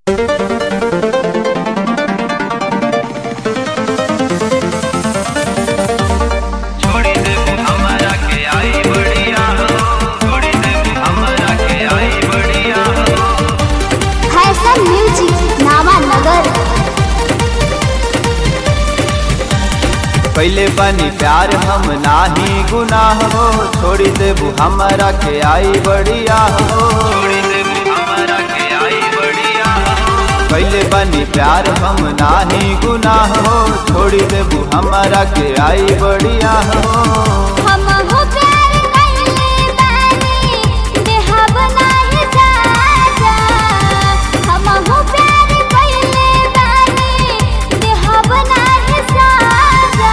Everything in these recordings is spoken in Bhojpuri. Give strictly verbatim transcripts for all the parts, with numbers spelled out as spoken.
पहले बनी प्यार हम नाही गुनाह हो, छोड़ी देबू हमारा के आई बढ़िया हो, छोड़ी देबू हमारा के आई बढ़िया हो। पहले बनी प्यार हम नाही गुनाह हो, छोड़ी देबू हमारा के आई बढ़िया हो। हम हो प्यार कइले बानी देहा बनाए साजा, हम हो प्यार कइले बानी देहा बनाए साजा।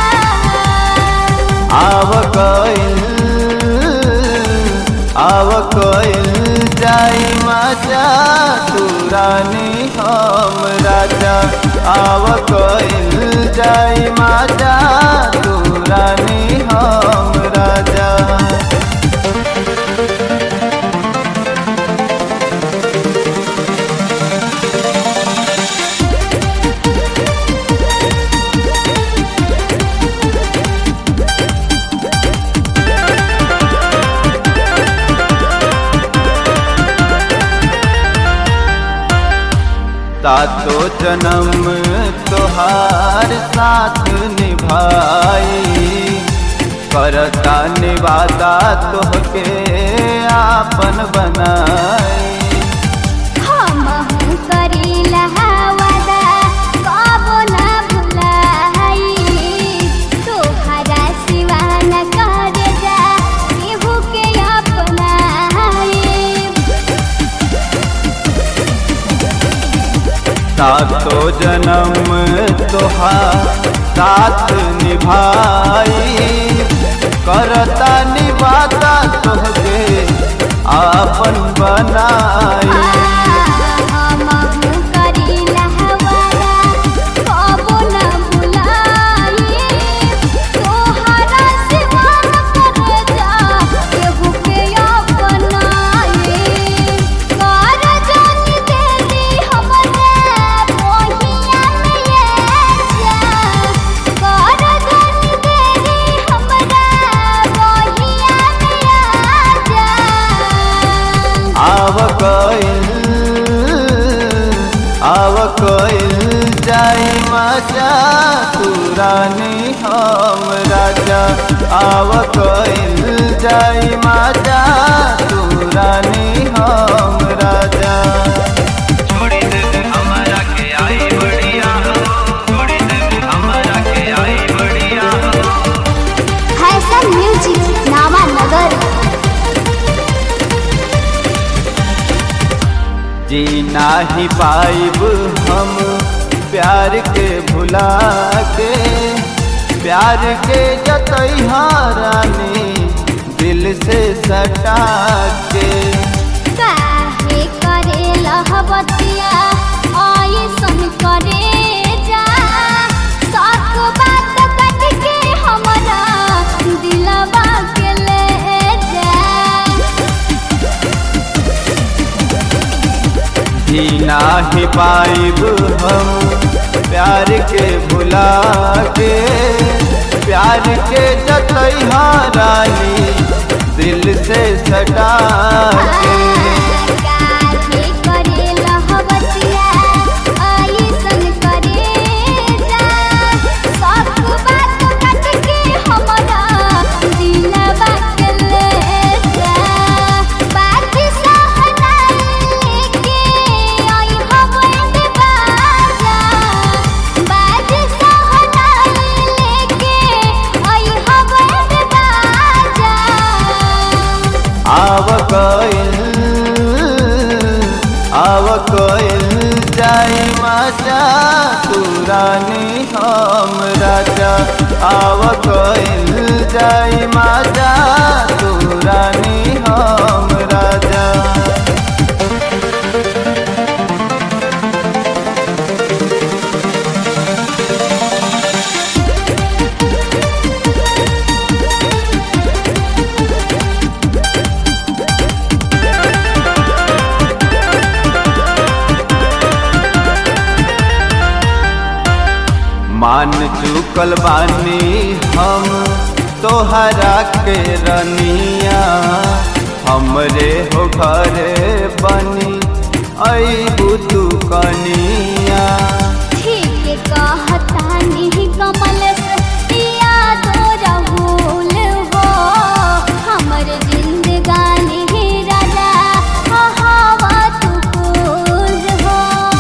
आव कइल आव कइल जाई मजा तू रानी हम राजा, आव कइल जाई मजा तू रानी हम राजा। सातो जन्म तोहार साथ निभाई, करता निवादा तोहके आपन बनाई। हम हूँ करीला वादा कबो ना भुलाई, तोहरा सिवा न करे जा केहू के अपनाई। सातो जन्म तोहार साथ निभाई, करता निवादा तोहके आपन बनाई। हम हूँ करीला वादा कबो ना भुलाई, तोहरा सिवा न करे जा केहू के अपनाई। कर जानी देली हमरे मोहिया में ये जा, कर जानी देली हमरा मोहिया में आ जा। आव कइल आव कइल जाई मजा तू रानी हम राजा, आव कइल जाई मजा तू रानी हम राजा। छोड़ी दे हमारा के आई बढ़िया हो, छोड़ी दे हमारा के आई बढ़िया हो। फैशन म्यूजिक नावा नगर। जी नाही पाइब हम प्यार के भुला के, प्यार के जतई रानी दिल से सटा के। काहे करे लहबतिया ऐसन करे जा, सक बात कट के हमरा दिलवा के ले जा। जी नाही पाइब हम प्यार के भुला के, प्यार के जतई रानी दिल से सटा के। काहे करे लहबतिया ऐसन करे जा, सक बात कट के हमरा दिलवा के ले जा। बाकी सहनाई के आई हवंद बाजा, बाकी सहनाई के आई हवंद बाजा। आव कइल आव कइल जाई मजा तू रानी हम राजा, आव कइल जाई मजा तू रानी हम राजा। मान चुकल बानी हम तोहरा के रनिया, हमरे हो घरे बनी अइबू तू कनिया। ठीक कहतानी कमल से यादो रहूल हो, हमर जिंदगानी राजा हवा तू फूल हो।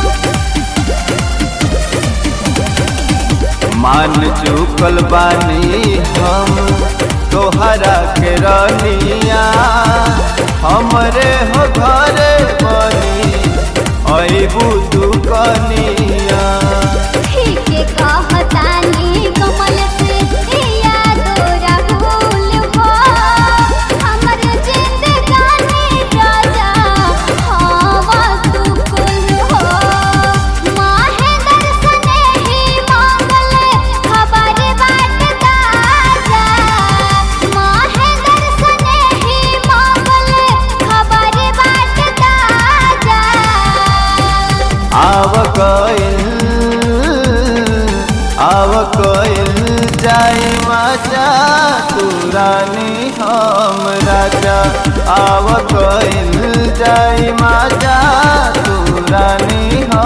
मान चुकल बानी हम तोहरा के रनिया, हमरे हो घरे बनी अइबू तू कनिया। ठीक कहतानी कमल से यादो रहूल हो, हमर जिंदगानी राजा हवा तू फूल हो। महेंद्र स्नेही मांगल खबर बाट ताजा, महेंद्र स्नेही मांगल खबर बाट ताजा। आव कइल आव कइल जाई मजा तू रानी हम राजा, आव कइल जाई मजा तू रानी हम